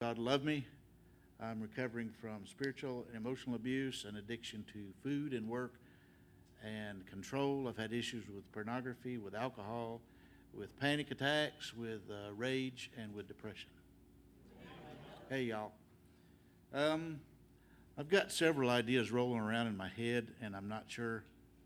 God loved me. I'm recovering from spiritual and emotional abuse and addiction to food and work and control. I've had issues with pornography, with alcohol, with panic attacks, with rage, and with depression. Hey, y'all. I've got several ideas rolling around in my head, and I'm not sure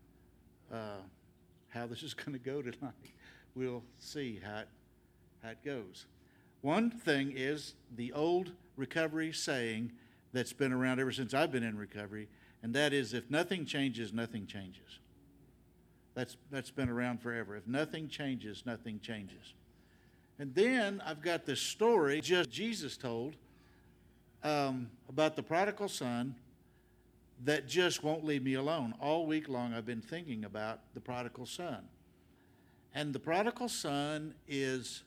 how this is going to go tonight. We'll see how it goes. One thing is the old recovery saying that's been around ever since I've been in recovery, and that is, if nothing changes, nothing changes. That's been around forever. If nothing changes, nothing changes. And then I've got this story just Jesus told about the prodigal son that just won't leave me alone. All week long I've been thinking about the prodigal son. And the prodigal son is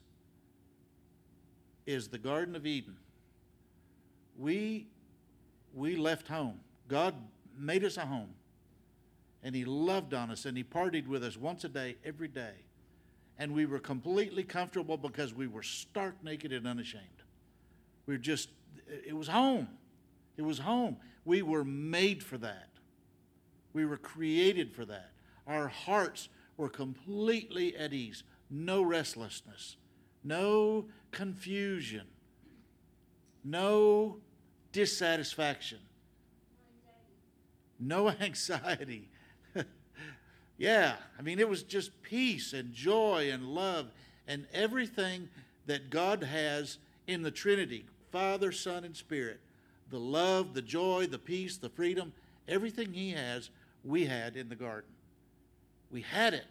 the Garden of Eden. We left home. God made us a home. And he loved on us, and he partied with us once a day, every day. And we were completely comfortable because we were stark naked and unashamed. It was home. It was home. We were made for that. We were created for that. Our hearts were completely at ease. No restlessness. No confusion. No dissatisfaction. No anxiety. Yeah, I mean, it was just peace and joy and love and everything that God has in the Trinity, Father, Son, and Spirit. The love, the joy, the peace, the freedom, everything he has, we had in the garden. We had it.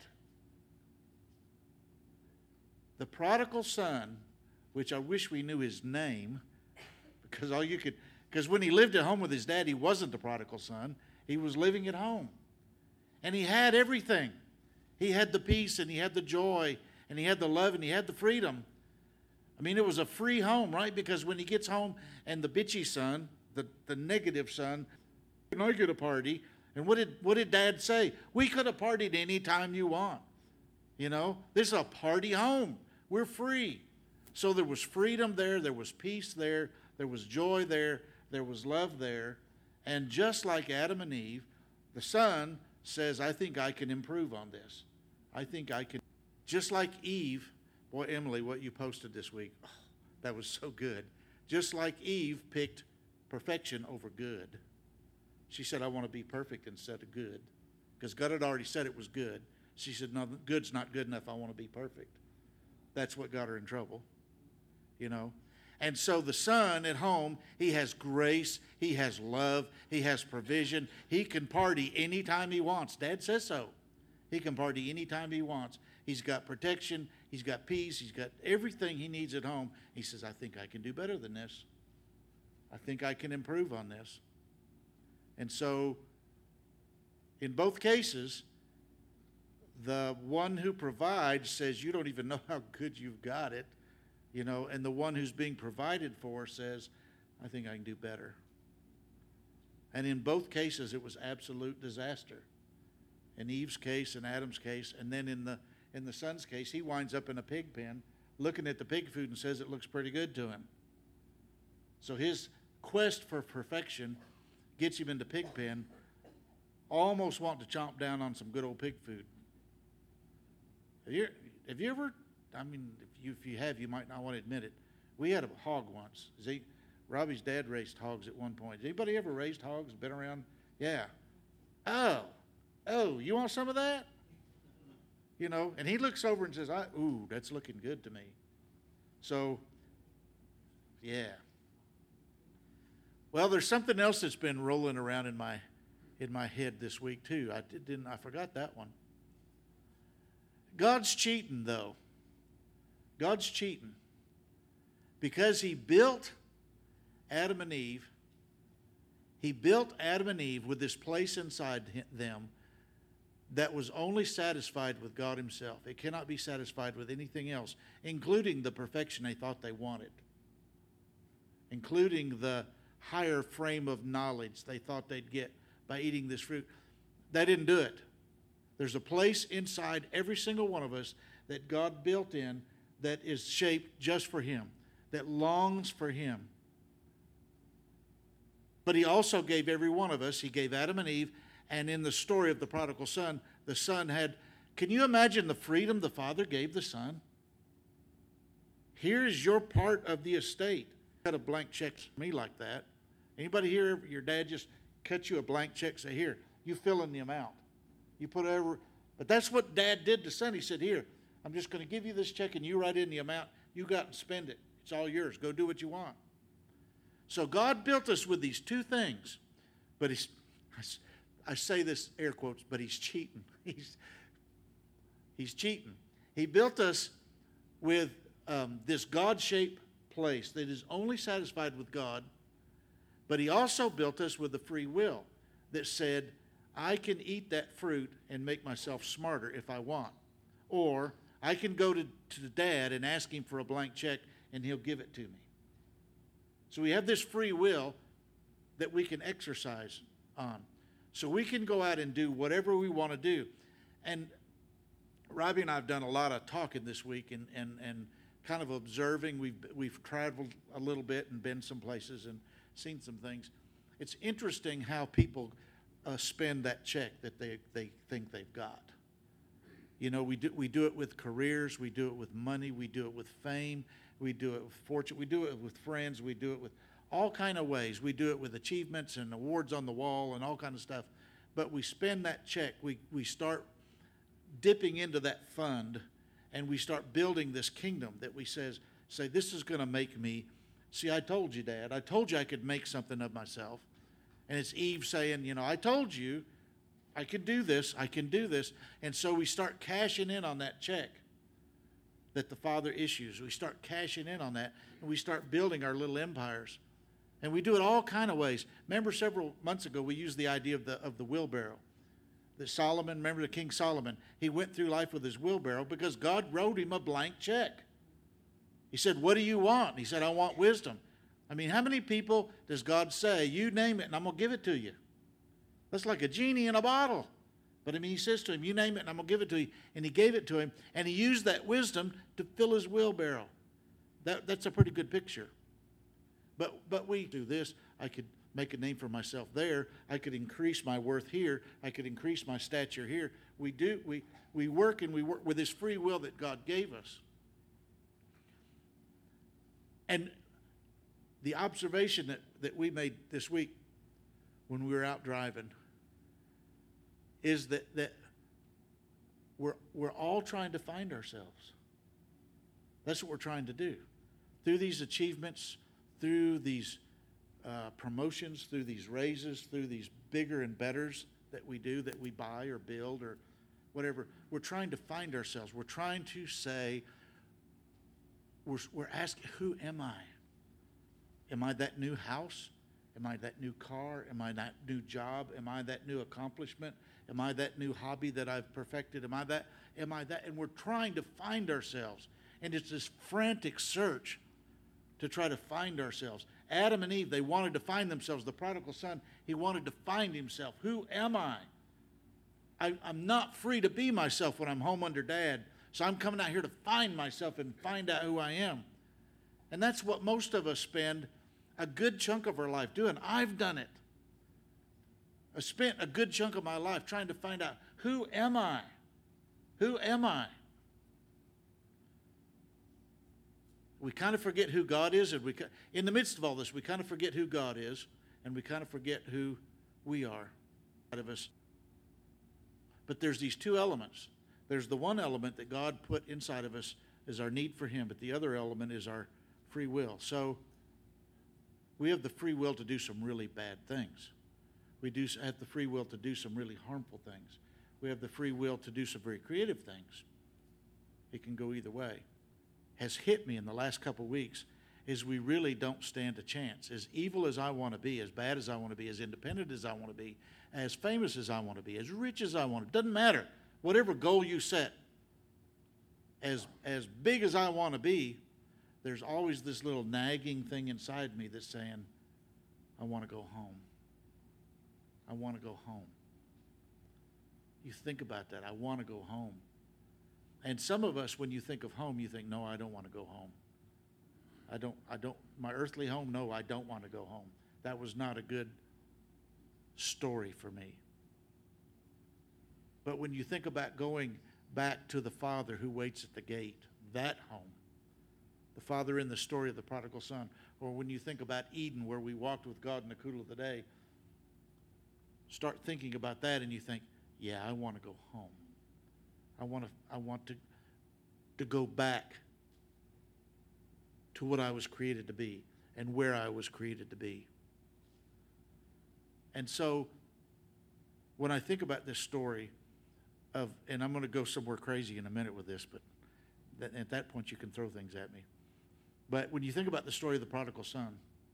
The prodigal son, which I wish we knew his name, because when he lived at home with his dad, he wasn't the prodigal son. He was living at home. And he had everything. He had the peace, and he had the joy, and he had the love, and he had the freedom. I mean, it was a free home, right? Because when he gets home and the bitchy son, the negative son, and I get a party, and what did Dad say? We could have partied any time you want. You know, this is a party home. We're free. So there was freedom there. There was peace there. There was joy there. There was love there. And just like Adam and Eve, the son says, I think I can improve on this. I think I can. Just like Eve, boy, Emily, what you posted this week, oh, that was so good. Just like Eve picked perfection over good. She said, I want to be perfect instead of good. Because God had already said it was good. She said, no, good's not good enough. I want to be perfect. That's what got her in trouble, you know. And so the son at home, he has grace, he has love, he has provision. He can party anytime he wants. Dad says so. He can party anytime he wants. He's got protection, he's got peace, he's got everything he needs at home. He says, I think I can do better than this. I think I can improve on this. And so, in both cases, the one who provides says, you don't even know how good you've got it. You know, and the one who's being provided for says, I think I can do better. And in both cases, it was absolute disaster. In Eve's case, in Adam's case, and then in the son's case, he winds up in a pig pen looking at the pig food and says it looks pretty good to him. So his quest for perfection gets him into pig pen, almost wanting to chomp down on some good old pig food. Have you ever, I mean, if you have, you might not want to admit it. We had a hog once. Robbie's dad raised hogs at one point. Has anybody ever raised hogs? Been around? Yeah. Oh, you want some of that? You know, and he looks over and says, ooh, that's looking good to me. So, yeah. Well, there's something else that's been rolling around in my head this week too. I forgot that one. God's cheating though. God's cheating. Because he built Adam and Eve. He built Adam and Eve with this place inside them that was only satisfied with God himself. It cannot be satisfied with anything else, including the perfection they thought they wanted, including the higher frame of knowledge they thought they'd get by eating this fruit. They didn't do it. There's a place inside every single one of us that God built in that is shaped just for him, that longs for him. But he also gave every one of us. He gave Adam and Eve. And in the story of the prodigal son, the son had, can you imagine the freedom the father gave the son? Here's your part of the estate. Cut a blank check to me like that. Anybody here, your dad just cut you a blank check, say, here, you fill in the amount. You put over, but that's what Dad did to son. He said, here, I'm just going to give you this check and you write in the amount. You got and spend it. It's all yours. Go do what you want. So God built us with these two things. But I say this air quotes, but he's cheating. He's cheating. He built us with this God-shaped place that is only satisfied with God. But he also built us with a free will that said, I can eat that fruit and make myself smarter if I want. Or I can go to Dad and ask him for a blank check and he'll give it to me. So we have this free will that we can exercise on. So we can go out and do whatever we want to do. And Robbie and I have done a lot of talking this week and kind of observing. We've traveled a little bit and been some places and seen some things. It's interesting how people spend that check that they think they've got. You know, we do it with careers, we do it with money, we do it with fame, we do it with fortune, we do it with friends, we do it with all kind of ways. We do it with achievements and awards on the wall and all kind of stuff. But we spend that check, we start dipping into that fund, and we start building this kingdom that we say this is going to make me. See, I told you, Dad. I told you I could make something of myself. And it's Eve saying, you know, I told you I could do this. I can do this. And so we start cashing in on that check that the Father issues. We start cashing in on that, and we start building our little empires. And we do it all kind of ways. Remember several months ago we used the idea of the wheelbarrow. That Solomon, remember the King Solomon, he went through life with his wheelbarrow because God wrote him a blank check. He said, what do you want? He said, I want wisdom. I mean, how many people does God say, you name it and I'm going to give it to you? That's like a genie in a bottle. But I mean, he says to him, you name it and I'm going to give it to you. And he gave it to him, and he used that wisdom to fill his wheelbarrow. That's a pretty good picture. But we do this. I could make a name for myself there. I could increase my worth here. I could increase my stature here. We work with this free will that God gave us. And the observation that we made this week when we were out driving is that we're all trying to find ourselves. That's what we're trying to do. Through these achievements, through these promotions, through these raises, through these bigger and betters that we do, that we buy or build or whatever, we're trying to find ourselves. We're trying to say, we're asking, who am I? Am I that new house? Am I that new car? Am I that new job? Am I that new accomplishment? Am I that new hobby that I've perfected? Am I that? And we're trying to find ourselves. And it's this frantic search to try to find ourselves. Adam and Eve, they wanted to find themselves. The prodigal son, he wanted to find himself. Who am I? I'm not free to be myself when I'm home under Dad. So I'm coming out here to find myself and find out who I am. And that's what most of us spend a good chunk of our life doing. I've done it. I spent a good chunk of my life trying to find out, who am I? Who am I? We kind of forget who God is, and in the midst of all this, we kind of forget who God is, and we kind of forget who we are out of us. But there's these two elements. There's the one element that God put inside of us is our need for Him, but the other element is our free will. So we have the free will to do some really bad things. We do have the free will to do some really harmful things. We have the free will to do some very creative things. It can go either way. Has hit me in the last couple of weeks is we really don't stand a chance. As evil as I want to be, as bad as I want to be, as independent as I want to be, as famous as I want to be, as rich as I want to, doesn't matter. Whatever goal you set, as big as I want to be, there's always this little nagging thing inside me that's saying, I want to go home. I want to go home. You think about that. I want to go home. And some of us, when you think of home, you think, no, I don't want to go home. I don't, my earthly home, no, I don't want to go home. that was not a good story for me. But when you think about going back to the father who waits at the gate, that home, the father in the story of the prodigal son, or when you think about Eden where we walked with God in the cool of the day, start thinking about that and you think, yeah, I want to go home. I want to go back to what I was created to be and where I was created to be. And so when I think about this story of, and I'm going to go somewhere crazy in a minute with this, but at that point you can throw things at me. But when you think about the story of the prodigal son,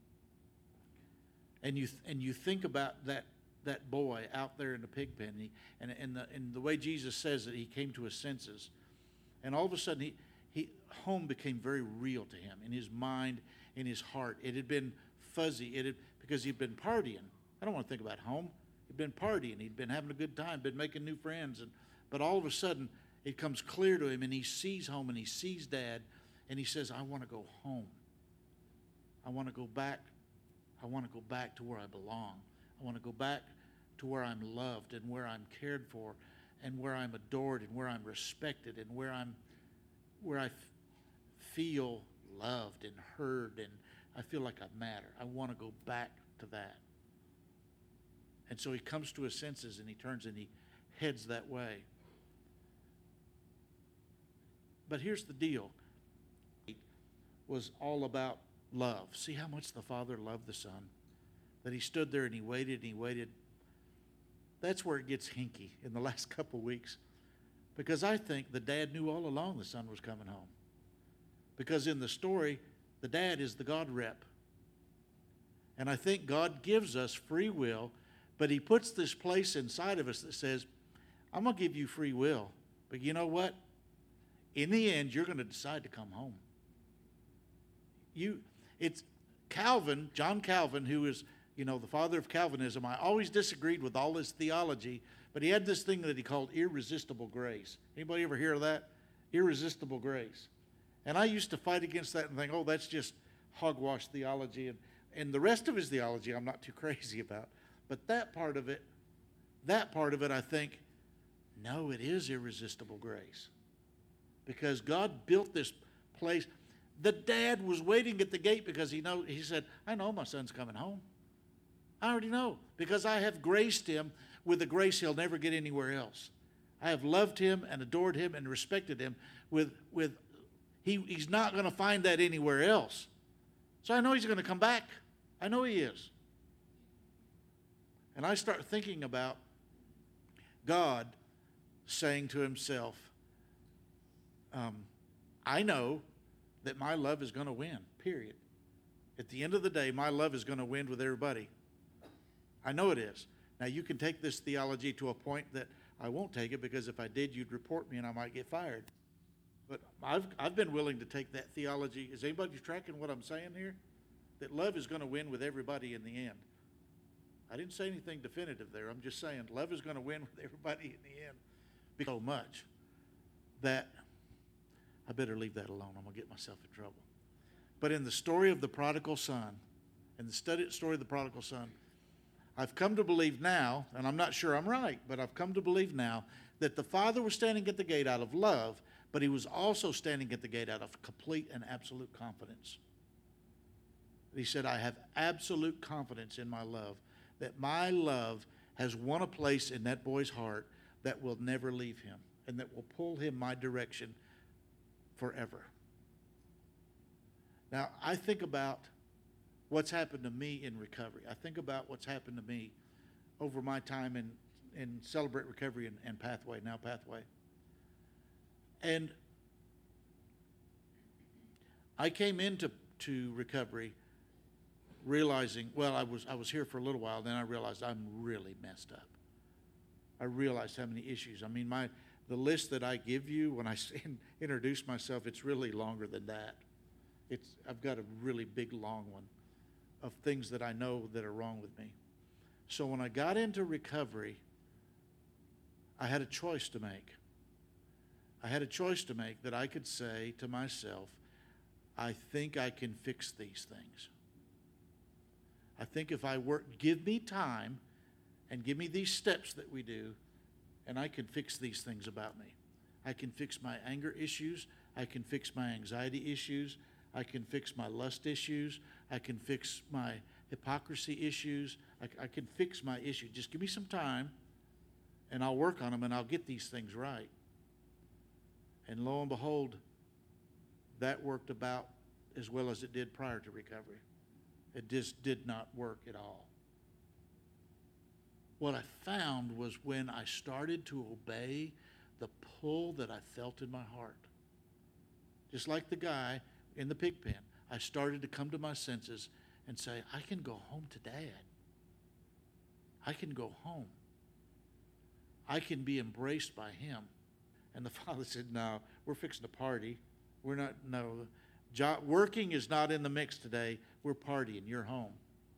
and you think about that boy out there in the pig pen, and the way Jesus says that he came to his senses, and all of a sudden home became very real to him in his mind, in his heart. It had been fuzzy, because he'd been partying. I don't want to think about home. He'd been partying. He'd been having a good time, been making new friends, but all of a sudden it comes clear to him, and he sees home, and he sees Dad, and he says, I want to go home. I want to go back. I want to go back to where I belong. I want to go back to where I'm loved and where I'm cared for and where I'm adored and where I'm respected and where I feel loved and heard and I feel like I matter. I want to go back to that. And so he comes to his senses and he turns and he heads that way. But here's the deal. It was all about love. See how much the Father loved the Son? That he stood there and he waited and he waited. That's where it gets hinky in the last couple of weeks. Because I think the dad knew all along the son was coming home. Because in the story, the dad is the God rep. And I think God gives us free will, but he puts this place inside of us that says, I'm going to give you free will. But you know what? In the end, you're going to decide to come home. It's Calvin, John Calvin, who is, the father of Calvinism. I always disagreed with all his theology, but he had this thing that he called irresistible grace. Anybody ever hear of that? Irresistible grace. And I used to fight against that and think, oh, that's just hogwash theology. And the rest of his theology I'm not too crazy about. But that part of it, I think, no, it is irresistible grace. Because God built this place. The dad was waiting at the gate because he said, I know my son's coming home. I already know because I have graced him with a grace he'll never get anywhere else. I have loved him and adored him and respected him he's not going to find that anywhere else. So I know he's going to come back. I know he is. And I start thinking about God saying to himself, I know that my love is going to win, period. At the end of the day, my love is going to win with everybody. I know it is. Now, you can take this theology to a point that I won't take it because if I did, you'd report me and I might get fired. But I've been willing to take that theology. Is anybody tracking what I'm saying here? That love is going to win with everybody in the end. I didn't say anything definitive there. I'm just saying love is going to win with everybody in the end. So much that I better leave that alone. I'm going to get myself in trouble. But in the story of the prodigal son, in the story of the prodigal son, I've come to believe now, and I'm not sure I'm right, but I've come to believe now that the father was standing at the gate out of love, but he was also standing at the gate out of complete and absolute confidence. He said, I have absolute confidence in my love, that my love has won a place in that boy's heart that will never leave him and that will pull him my direction forever. Now, I think about what's happened to me in recovery. I think about what's happened to me over my time in Celebrate Recovery and Pathway, now Pathway. And I came into recovery realizing, well, I was here for a little while, then I realized I'm really messed up. I realized how many issues. I mean, the list that I give you when I introduce myself, it's really longer than that. I've got a really big, long one of things that I know that are wrong with me. So when I got into recovery, I had a choice to make. I had a choice to make that I could say to myself, I think I can fix these things. I think if I work, give me time and give me these steps that we do, and I can fix these things about me. I can fix my anger issues. I can fix my anxiety issues. I can fix my lust issues. I can fix my hypocrisy issues. I can fix my issue. Just give me some time, and I'll work on them, and I'll get these things right. And lo and behold, that worked about as well as it did prior to recovery. It just did not work at all. What I found was when I started to obey the pull that I felt in my heart, just like the guy in the pig pen, I started to come to my senses and say, I can go home to Dad. I can go home. I can be embraced by him. And the father said, no, we're fixing to party. We're not, no. Working is not in the mix today. We're partying. You're home.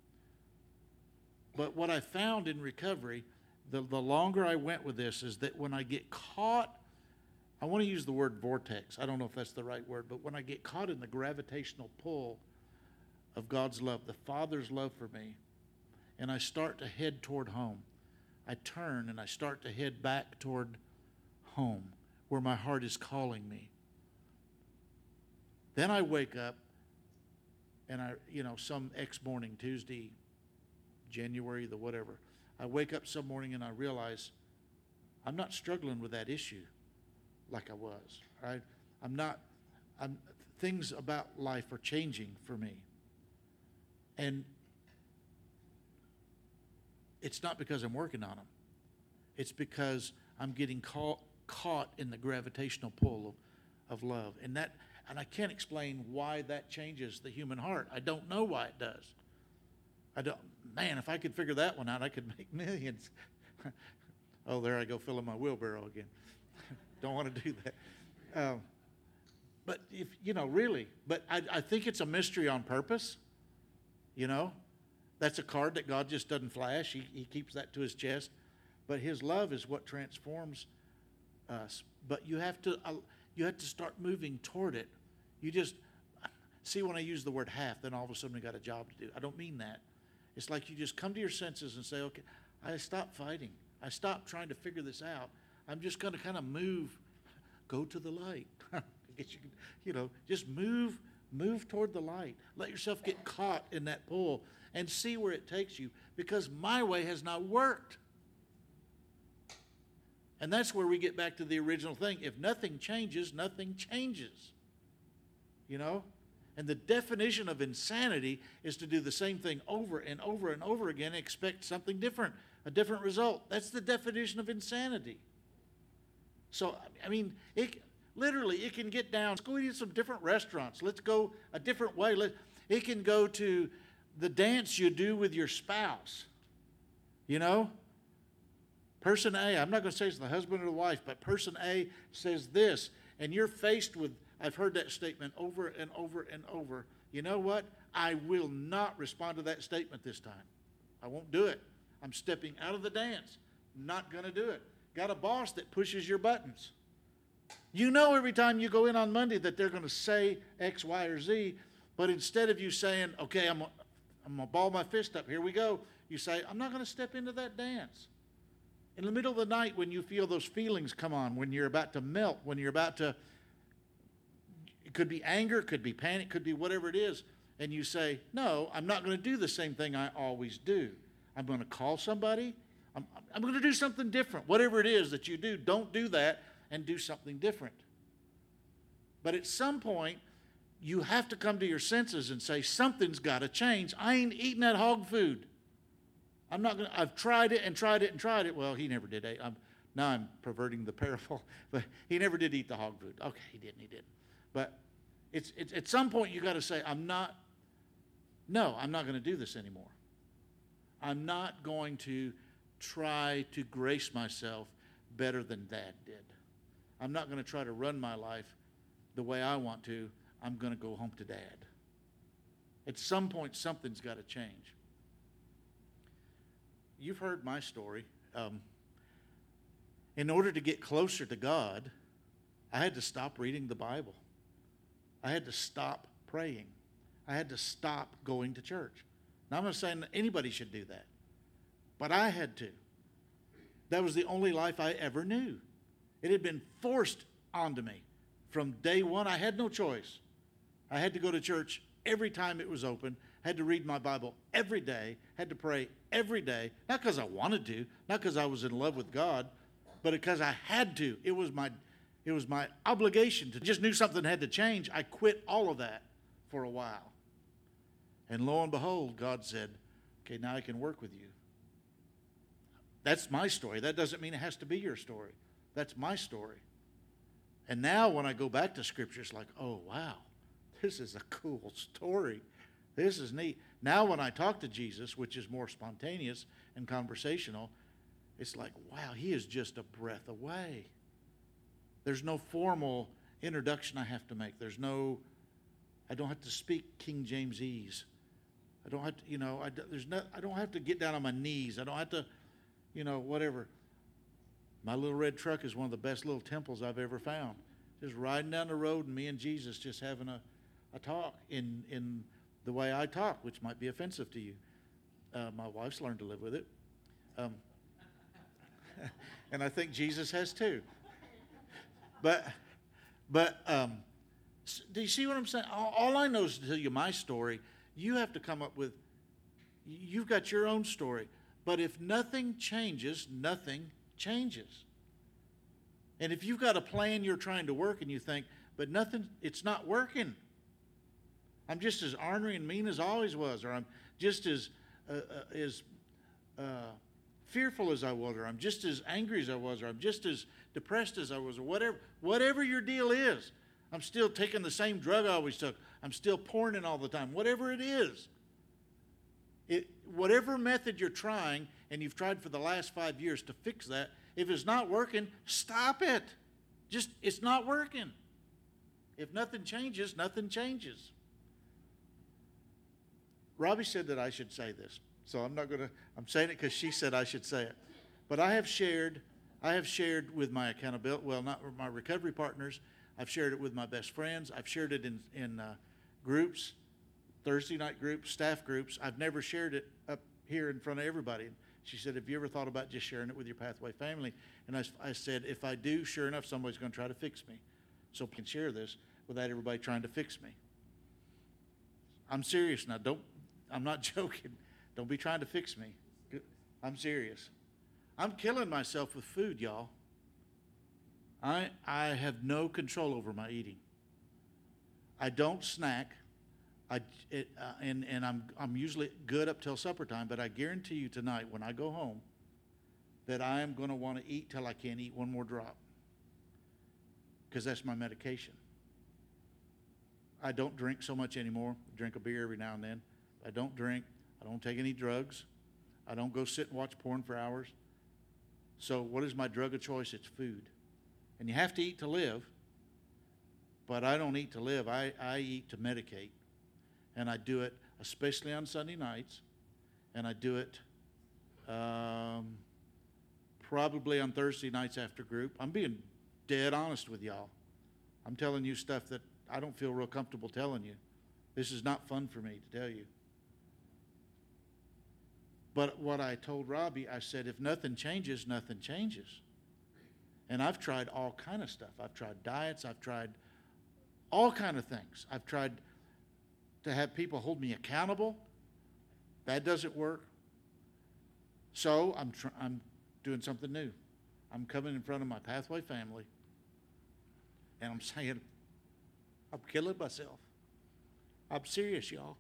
But what I found in recovery, the longer I went with this, is that when I get caught, I want to use the word vortex. I don't know if that's the right word, but when I get caught in the gravitational pull of God's love, the Father's love for me, and I start to head toward home, I turn and I start to head back toward home, where my heart is calling me. Then I wake up, and some morning, Tuesday, January, the whatever, I wake up some morning and I realize I'm not struggling with that issue like I was, right? Things about life are changing for me. And it's not because I'm working on them. It's because I'm getting caught in the gravitational pull of love. And I can't explain why that changes the human heart. I don't know why it does. Man, if I could figure that one out, I could make millions. Oh, there I go filling my wheelbarrow again. Don't want to do that. But if, really, but I think it's a mystery on purpose. That's a card that God just doesn't flash. He keeps that to his chest. But his love is what transforms us. But you have to start moving toward it. You just, see, when I use the word half, then all of a sudden we got a job to do. I don't mean that. It's like you just come to your senses and say, okay, I stopped fighting. I stopped trying to figure this out. I'm just going to kind of move, go to the light. I guess you can, just move toward the light. Let yourself get caught in that pull and see where it takes you, because my way has not worked. And that's where we get back to the original thing. If nothing changes, nothing changes. And the definition of insanity is to do the same thing over and over and over again and expect something different, a different result. That's the definition of insanity. So, it can get down. Let's go eat some different restaurants. Let's go a different way. It can go to the dance you do with your spouse. Person A, I'm not going to say it's the husband or the wife, but person A says this, and you're faced with, I've heard that statement over and over and over. You know what? I will not respond to that statement this time. I won't do it. I'm stepping out of the dance. Not going to do it. Got a boss that pushes your buttons. Every time you go in on Monday that they're going to say X, Y, or Z, but instead of you saying, okay, I'm going to ball my fist up, here we go, you say, I'm not going to step into that dance. In the middle of the night when you feel those feelings come on, when you're about to melt, when you're about to, it could be anger, it could be panic, it could be whatever it is, and you say, no, I'm not going to do the same thing I always do. I'm going to call somebody. I'm going to do something different. Whatever it is that you do, don't do that and do something different. But at some point, you have to come to your senses and say, something's got to change. I ain't eating that hog food. I've tried it and tried it and tried it. Well, he never did. Now I'm perverting the parable. But he never did eat the hog food. Okay, he didn't. But it's at some point you got to say, I'm not going to do this anymore. I'm not going to try to grace myself better than Dad did. I'm not going to try to run my life the way I want to. I'm going to go home to Dad. At some point, something's got to change. You've heard my story. In order to get closer to God, I had to stop reading the Bible. I had to stop praying. I had to stop going to church. Now, I'm not saying that anybody should do that, but I had to. That was the only life I ever knew. It had been forced onto me from day one. I had no choice. I had to go to church every time it was open, had to read my Bible every day, had to pray every day, not because I wanted to, not because I was in love with God, but because I had to. It was my obligation to. Just knew something had to change. I quit all of that for a while. And lo and behold, God said, okay, now I can work with you. That's my story. That doesn't mean it has to be your story. That's my story. And now when I go back to Scripture, it's like, oh, wow, this is a cool story. This is neat. Now when I talk to Jesus, which is more spontaneous and conversational, it's like, wow, he is just a breath away. There's no formal introduction I have to make. I don't have to speak King Jamesese. I don't have to, I don't have to get down on my knees. I don't have to, whatever. My little red truck is one of the best little temples I've ever found. Just riding down the road and me and Jesus just having a talk in the way I talk, which might be offensive to you. My wife's learned to live with it. And I think Jesus has too. But do you see what I'm saying? All I know is to tell you my story. You have to come up with, you've got your own story. But if nothing changes, nothing changes. And if you've got a plan you're trying to work and you think, but nothing, it's not working. I'm just as ornery and mean as I always was, or I'm just as fearful as I was, or I'm just as angry as I was, or I'm just as depressed as I was, or whatever your deal is. I'm still taking the same drug I always took. I'm still pouring it all the time. Whatever it is. Whatever method you're trying, and you've tried for the last 5 years to fix that, if it's not working, stop it. It's not working. If nothing changes, nothing changes. Robbie said that I should say this, so I'm saying it because she said I should say it. But I have shared with my accountability, well, not with my recovery partners. I've shared it with my best friends. I've shared it in groups, Thursday night groups, staff groups. I've never shared it up here in front of everybody. She said, have you ever thought about just sharing it with your Pathway family? And I said, if I do, sure enough, somebody's going to try to fix me. So I can share this without everybody trying to fix me. I'm serious now. I'm not joking. Don't be trying to fix me. I'm serious. I'm killing myself with food, y'all. I have no control over my eating. I don't snack. And I'm usually good up till supper time, but I guarantee you tonight when I go home that I am going to want to eat till I can't eat one more drop, because that's my medication. I don't drink so much anymore. I drink a beer every now and then. I don't drink. I don't take any drugs. I don't go sit and watch porn for hours. So what is my drug of choice? It's food. And you have to eat to live, but I don't eat to live. I eat to medicate. And I do it especially on Sunday nights, and I do it probably on Thursday nights after group. I'm being dead honest with y'all. I'm telling you stuff that I don't feel real comfortable telling you. This is not fun for me to tell you. But what I told Robbie, I said, if nothing changes, nothing changes. And I've tried all kind of stuff. I've tried diets. I've tried all kind of things. I've tried to have people hold me accountable. That doesn't work. So I'm doing something new. I'm coming in front of my Pathway family, and I'm saying, I'm killing myself. I'm serious, y'all.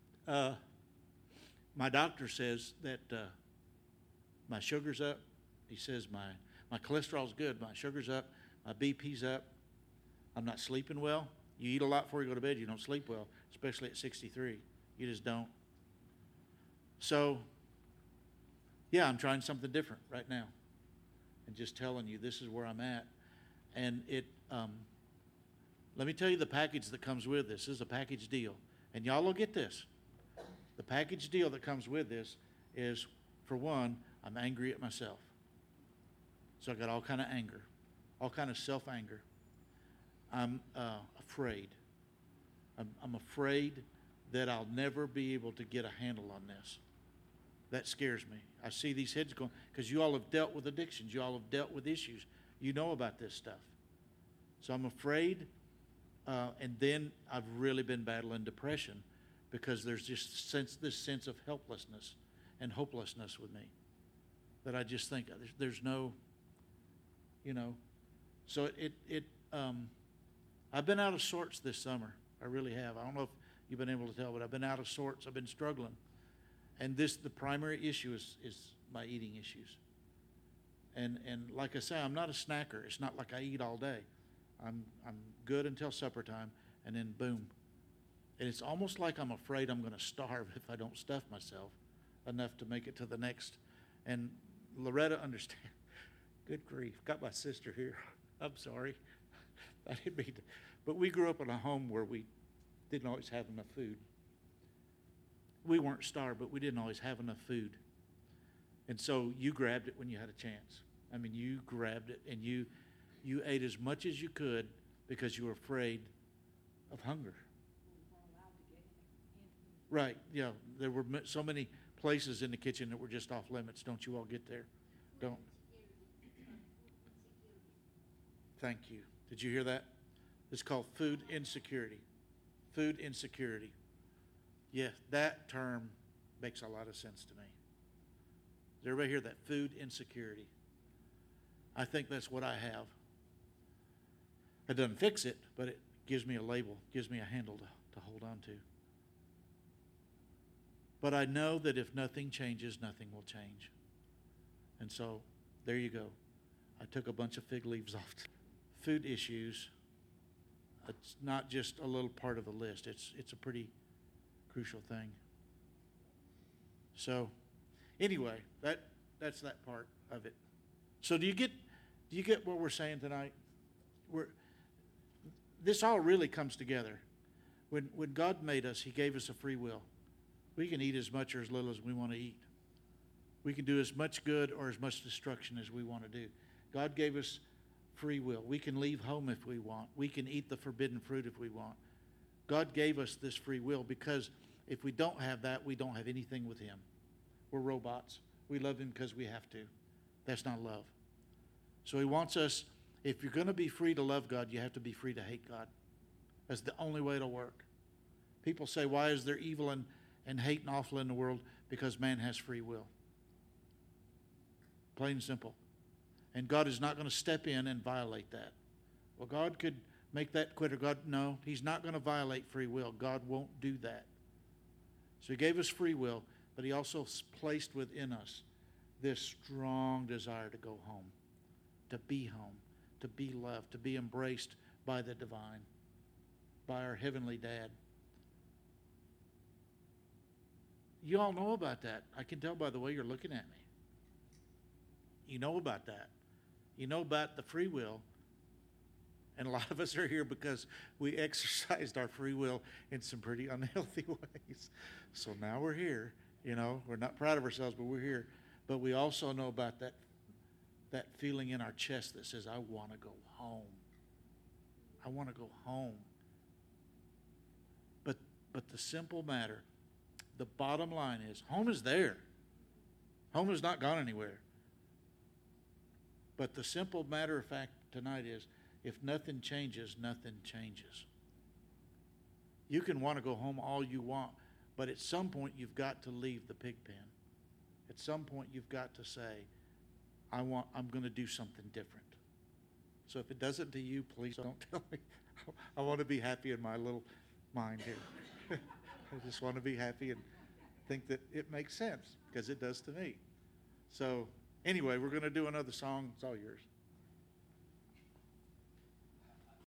My doctor says that my sugar's up. He says my cholesterol's good. My sugar's up. My BP's up. I'm not sleeping well. You eat a lot before you go to bed. You don't sleep well, especially at 63. You just don't. So, yeah, I'm trying something different right now, and just telling you this is where I'm at. And let me tell you the package that comes with this. This is a package deal, and y'all will get this. The package deal that comes with this is, for one, I'm angry at myself. So I got all kind of anger, all kind of self-anger. I'm afraid. I'm afraid that I'll never be able to get a handle on this. That scares me. I see these heads going, because you all have dealt with addictions. You all have dealt with issues. You know about this stuff. So I'm afraid, and then I've really been battling depression because there's just this sense of helplessness and hopelessness with me that I just think there's no, So I've been out of sorts this summer. I really have. I don't know if you've been able to tell, but I've been out of sorts. I've been struggling. And the primary issue is my eating issues. And like I say, I'm not a snacker. It's not like I eat all day. I'm good until supper time, and then boom. And it's almost like I'm afraid I'm going to starve if I don't stuff myself enough to make it to the next. And Loretta understands. Good grief. Got my sister here. I'm sorry. I didn't mean to. But we grew up in a home where we didn't always have enough food. We weren't starved, but we didn't always have enough food. And so you grabbed it when you had a chance. I mean, you grabbed it and you ate as much as you could because you were afraid of hunger. Right, yeah. There were so many places in the kitchen that were just off limits. Don't you all get there? Don't. Thank you. Did you hear that? It's called food insecurity. Food insecurity. Yeah, that term makes a lot of sense to me. Does everybody hear that? Food insecurity. I think that's what I have. It doesn't fix it, but it gives me a label, gives me a handle to hold on to. But I know that if nothing changes, nothing will change. And so, there you go. I took a bunch of fig leaves off. Food issues, it's not just a little part of the list. It's a pretty crucial thing. So, anyway, that's that part of it. So do you get what we're saying tonight? This all really comes together. When God made us, He gave us a free will. We can eat as much or as little as we want to eat. We can do as much good or as much destruction as we want to do. God gave us free will. We can leave home if we want. We can eat the forbidden fruit if we want. God gave us this free will because if we don't have that, we don't have anything with Him. We're robots. We love Him because we have to. That's not love. So He wants us, if you're going to be free to love God, you have to be free to hate God. That's the only way it'll work. People say, why is there evil and hate and awful in the world? Because man has free will. Plain and simple. And God is not going to step in and violate that. Well, God could make that quitter. No, He's not going to violate free will. God won't do that. So He gave us free will, but He also placed within us this strong desire to go home, to be loved, to be embraced by the divine, by our heavenly Dad. You all know about that. I can tell by the way you're looking at me. You know about that. You know about the free will. And a lot of us are here because we exercised our free will in some pretty unhealthy ways. So now we're here. We're not proud of ourselves, but we're here. But we also know about that feeling in our chest that says, I want to go home. I want to go home. But the simple matter, the bottom line is, home is there. Home has not gone anywhere. But the simple matter of fact tonight is, if nothing changes, nothing changes. You can want to go home all you want, but at some point you've got to leave the pig pen. At some point you've got to say, I'm going to do something different. So if it doesn't to you, please don't tell me. I want to be happy in my little mind here. I just want to be happy and think that it makes sense, because it does to me. So anyway, we're going to do another song. It's all yours.